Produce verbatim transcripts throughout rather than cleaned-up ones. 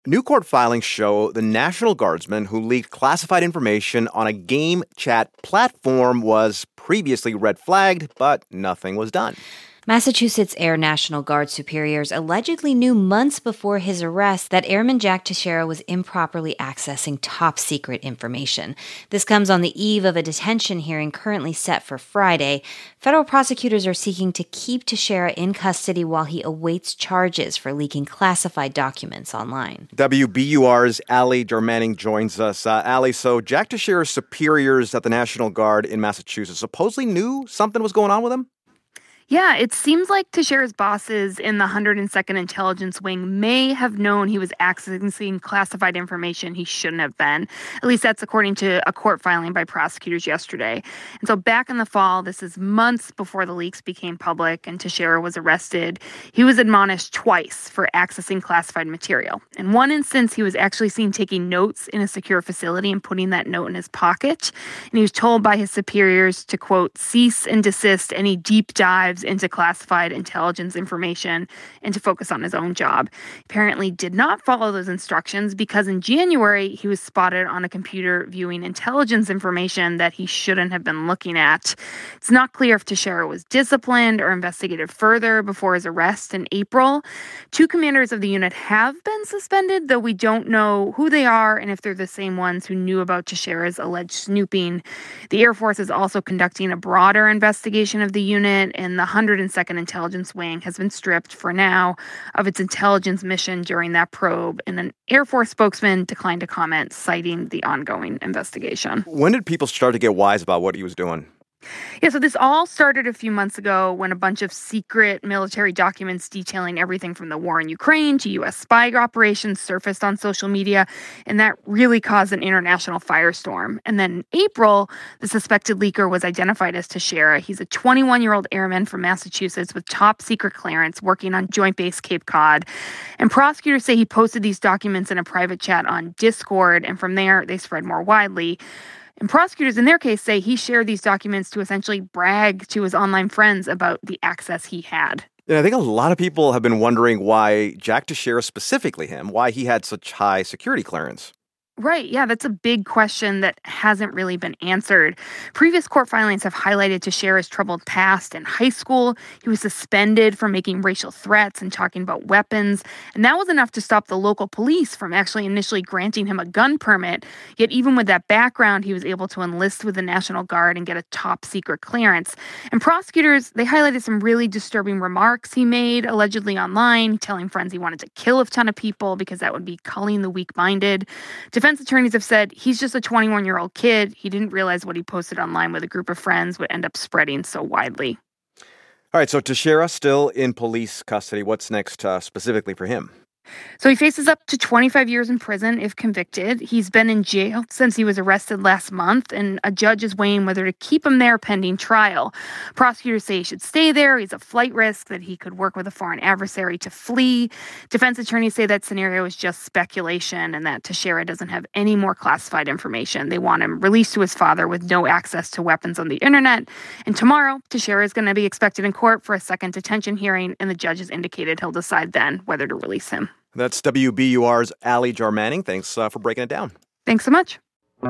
New court filings show the National Guardsman who leaked classified information on a game chat platform was previously red flagged, but nothing was done. Massachusetts Air National Guard superiors allegedly knew months before his arrest that Airman Jack Teixeira was improperly accessing top-secret information. This comes on the eve of a detention hearing currently set for Friday. Federal prosecutors are seeking to keep Teixeira in custody while he awaits charges for leaking classified documents online. W B U R's Allie Darmaning joins us. Uh, Allie, so Jack Teixeira's superiors at the National Guard in Massachusetts supposedly knew something was going on with him? Yeah, it seems like Teixeira's bosses in the one hundred second Intelligence Wing may have known he was accessing classified information he shouldn't have been. At least that's according to a court filing by prosecutors yesterday. And so back in the fall, this is months before the leaks became public and Teixeira was arrested, he was admonished twice for accessing classified material. In one instance, he was actually seen taking notes in a secure facility and putting that note in his pocket. And he was told by his superiors to, quote, cease and desist any deep dives into classified intelligence information and to focus on his own job. He apparently did not follow those instructions because in January, he was spotted on a computer viewing intelligence information that he shouldn't have been looking at. It's not clear if Teixeira was disciplined or investigated further before his arrest in April. Two commanders of the unit have been suspended, though we don't know who they are and if they're the same ones who knew about Teixeira's alleged snooping. The Air Force is also conducting a broader investigation of the unit, and the one hundred second Intelligence Wing has been stripped for now of its intelligence mission during that probe, and an Air Force spokesman declined to comment, citing the ongoing investigation. When did people start to get wise about what he was doing? Yeah, so this all started a few months ago when a bunch of secret military documents detailing everything from the war in Ukraine to U S spy operations surfaced on social media, and that really caused an international firestorm. And then in April, the suspected leaker was identified as Teixeira. He's a twenty-one-year-old airman from Massachusetts with top secret clearance working on Joint Base Cape Cod. And prosecutors say he posted these documents in a private chat on Discord, and from there, they spread more widely. And prosecutors in their case say he shared these documents to essentially brag to his online friends about the access he had. And I think a lot of people have been wondering why Jack Teixeira, specifically him, why he had such high security clearance. Right. Yeah, that's a big question that hasn't really been answered. Previous court filings have highlighted Teixeira's troubled past. In high school, he was suspended for making racial threats and talking about weapons. And that was enough to stop the local police from actually initially granting him a gun permit. Yet even with that background, he was able to enlist with the National Guard and get a top secret clearance. And prosecutors, they highlighted some really disturbing remarks he made, allegedly online, telling friends he wanted to kill a ton of people because that would be culling the weak-minded. Defense attorneys have said he's just a twenty-one-year-old kid. He didn't realize what he posted online with a group of friends would end up spreading so widely. All right, so Teixeira still in police custody. What's next uh, specifically for him? So he faces up to twenty-five years in prison if convicted. He's been in jail since he was arrested last month, and a judge is weighing whether to keep him there pending trial. Prosecutors say he should stay there. He's a flight risk, that he could work with a foreign adversary to flee. Defense attorneys say that scenario is just speculation and that Teixeira doesn't have any more classified information. They want him released to his father with no access to weapons on the internet. And tomorrow, Teixeira is going to be expected in court for a second detention hearing, and the judge has indicated he'll decide then whether to release him. That's W B U R's Allie Darmaning. Thanks uh, for breaking it down. Thanks so much.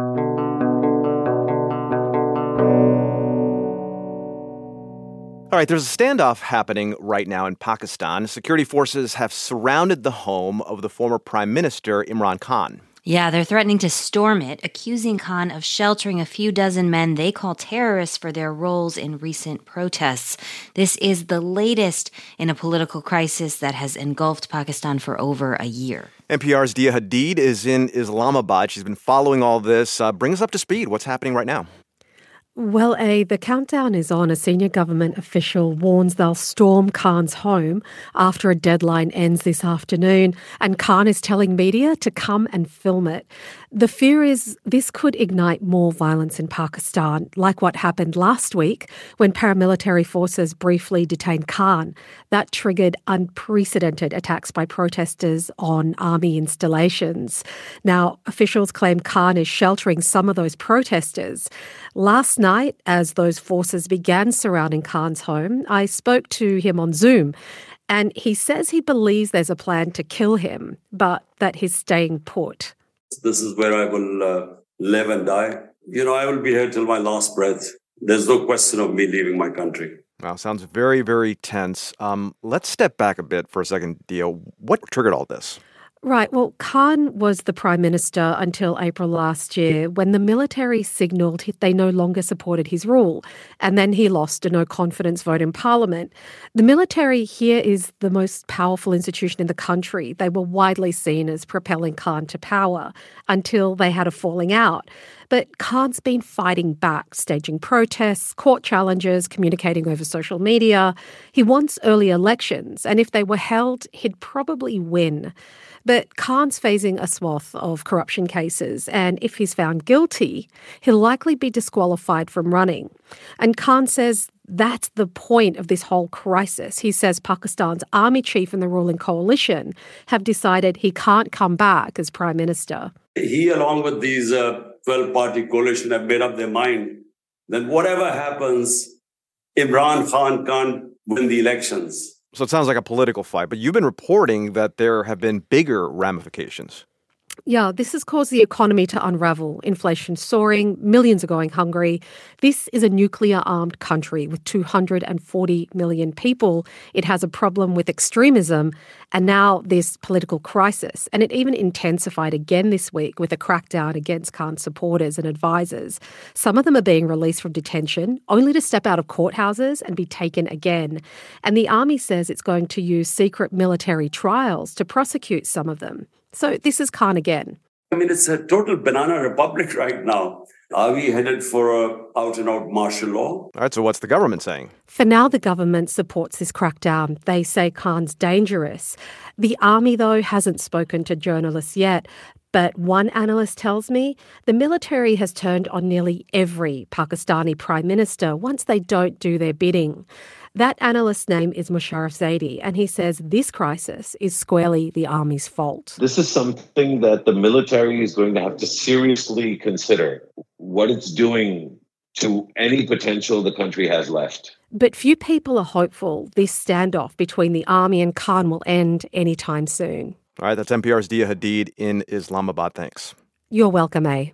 All right, there's a standoff happening right now in Pakistan. Security forces have surrounded the home of the former Prime Minister, Imran Khan. Yeah, they're threatening to storm it, accusing Khan of sheltering a few dozen men they call terrorists for their roles in recent protests. This is the latest in a political crisis that has engulfed Pakistan for over a year. N P R's Dia Hadid is in Islamabad. She's been following all this. Uh, bring us up to speed. What's happening right now? Well, A, the countdown is on. A senior government official warns they'll storm Khan's home after a deadline ends this afternoon, and Khan is telling media to come and film it. The fear is this could ignite more violence in Pakistan, like what happened last week when paramilitary forces briefly detained Khan. That triggered unprecedented attacks by protesters on army installations. Now, officials claim Khan is sheltering some of those protesters. Last night, as those forces began surrounding Khan's home, I spoke to him on Zoom. And he says he believes there's a plan to kill him, but that he's staying put. This is where I will uh, live and die. You know, I will be here till my last breath. There's no question of me leaving my country. Wow, sounds very, very tense. Um, let's step back a bit for a second, Dio. What triggered all this? Right. Well, Khan was the Prime Minister until April last year when the military signalled they no longer supported his rule, and then he lost a no-confidence vote in Parliament. The military here is the most powerful institution in the country. They were widely seen as propelling Khan to power until they had a falling out. But Khan's been fighting back, staging protests, court challenges, communicating over social media. He wants early elections, and if they were held, he'd probably win. But Khan's facing a swath of corruption cases, and if he's found guilty, he'll likely be disqualified from running. And Khan says that's the point of this whole crisis. He says Pakistan's army chief and the ruling coalition have decided he can't come back as Prime Minister. He, along with these uh, twelve-party coalition, have made up their mind that whatever happens, Imran Khan can't win the elections. So it sounds like a political fight, but you've been reporting that there have been bigger ramifications. Yeah, this has caused the economy to unravel. Inflation soaring, millions are going hungry. This is a nuclear-armed country with two hundred forty million people. It has a problem with extremism and now this political crisis. And it even intensified again this week with a crackdown against Khan's supporters and advisors. Some of them are being released from detention, only to step out of courthouses and be taken again. And the army says it's going to use secret military trials to prosecute some of them. So this is Khan again. I mean, it's a total banana republic right now. Are we headed for a out-and-out martial law? All right, so what's the government saying? For now, the government supports this crackdown. They say Khan's dangerous. The army, though, hasn't spoken to journalists yet. But one analyst tells me the military has turned on nearly every Pakistani prime minister once they don't do their bidding. That analyst's name is Musharraf Zaidi, and he says this crisis is squarely the army's fault. This is something that the military is going to have to seriously consider, what it's doing to any potential the country has left. But few people are hopeful this standoff between the army and Khan will end anytime soon. All right, that's N P R's Dia Hadid in Islamabad. Thanks. You're welcome, A.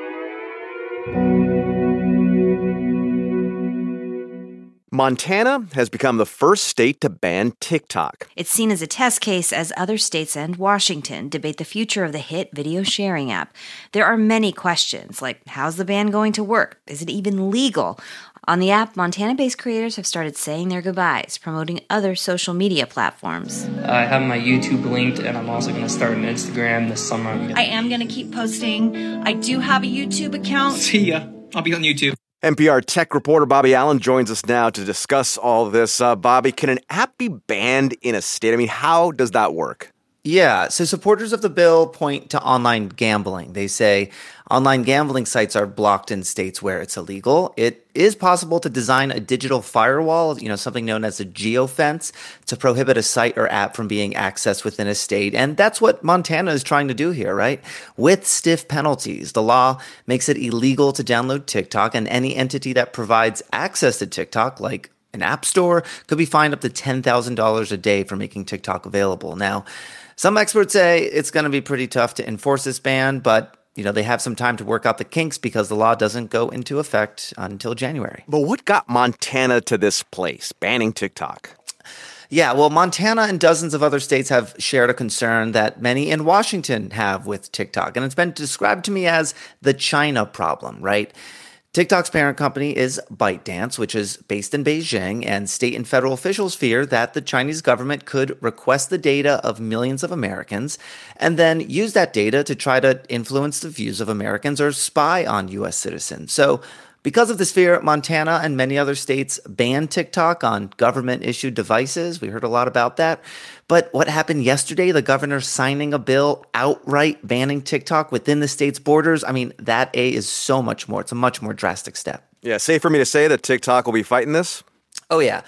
Montana has become the first state to ban TikTok. It's seen as a test case as other states and Washington debate the future of the hit video sharing app. There are many questions, like how's the ban going to work? Is it even legal? On the app, Montana-based creators have started saying their goodbyes, promoting other social media platforms. I have my YouTube linked, and I'm also going to start an Instagram this summer. I am going to keep posting. I do have a YouTube account. See ya. I'll be on YouTube. N P R tech reporter Bobby Allen joins us now to discuss all of this. Uh, Bobby, can an app be banned in a state? I mean, how does that work? Yeah, so supporters of the bill point to online gambling. They say online gambling sites are blocked in states where it's illegal. It is possible to design a digital firewall, you know, something known as a geofence, to prohibit a site or app from being accessed within a state. And that's what Montana is trying to do here, right? With stiff penalties. The law makes it illegal to download TikTok, and any entity that provides access to TikTok, like an app store, could be fined up to ten thousand dollars a day for making TikTok available. Now, some experts say it's going to be pretty tough to enforce this ban, but you know, they have some time to work out the kinks because the law doesn't go into effect until January. But what got Montana to this place, banning TikTok? Yeah, well, Montana and dozens of other states have shared a concern that many in Washington have with TikTok, and it's been described to me as the China problem, right? TikTok's parent company is ByteDance, which is based in Beijing, and state and federal officials fear that the Chinese government could request the data of millions of Americans and then use that data to try to influence the views of Americans or spy on U S citizens. So because of this fear, Montana and many other states banned TikTok on government-issued devices. We heard a lot about that. But what happened yesterday, the governor signing a bill outright banning TikTok within the state's borders, I mean, that A is so much more. It's a much more drastic step. Yeah, safe for me to say that TikTok will be fighting this? Oh, yeah.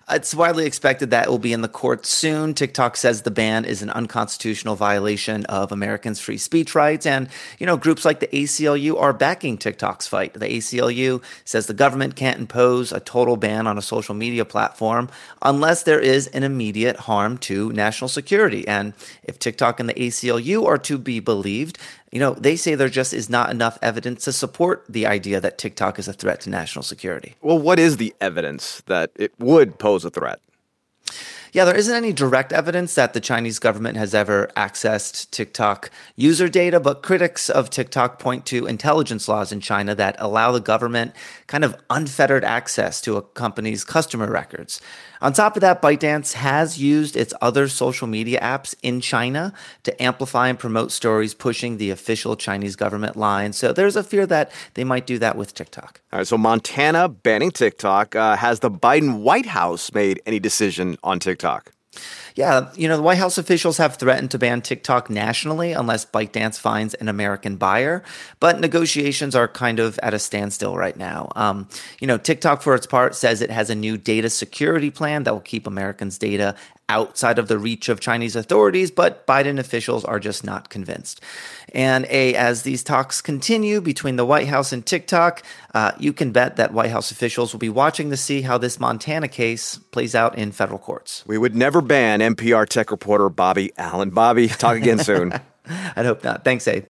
It's widely expected that it will be in the courts soon. TikTok says the ban is an unconstitutional violation of Americans' free speech rights. And, you know, groups like the A C L U are backing TikTok's fight. The A C L U says the government can't impose a total ban on a social media platform unless there is an immediate harm to national security. And if TikTok and the A C L U are to be believed, you know, they say there just is not enough evidence to support the idea that TikTok is a threat to national security. Well, what is the evidence that it would pose a threat? Yeah, there isn't any direct evidence that the Chinese government has ever accessed TikTok user data, but critics of TikTok point to intelligence laws in China that allow the government kind of unfettered access to a company's customer records. On top of that, ByteDance has used its other social media apps in China to amplify and promote stories pushing the official Chinese government line. So there's a fear that they might do that with TikTok. All right, so Montana banning TikTok. Uh, has the Biden White House made any decision on TikTok? Yeah, you know, the White House officials have threatened to ban TikTok nationally unless ByteDance finds an American buyer, but negotiations are kind of at a standstill right now. Um, you know, TikTok, for its part, says it has a new data security plan that will keep Americans' data outside of the reach of Chinese authorities, but Biden officials are just not convinced. And a, as these talks continue between the White House and TikTok, uh, you can bet that White House officials will be watching to see how this Montana case plays out in federal courts. We would never ban N P R tech reporter Bobby Allen. Bobby, talk again soon. I'd hope not. Thanks, Abe.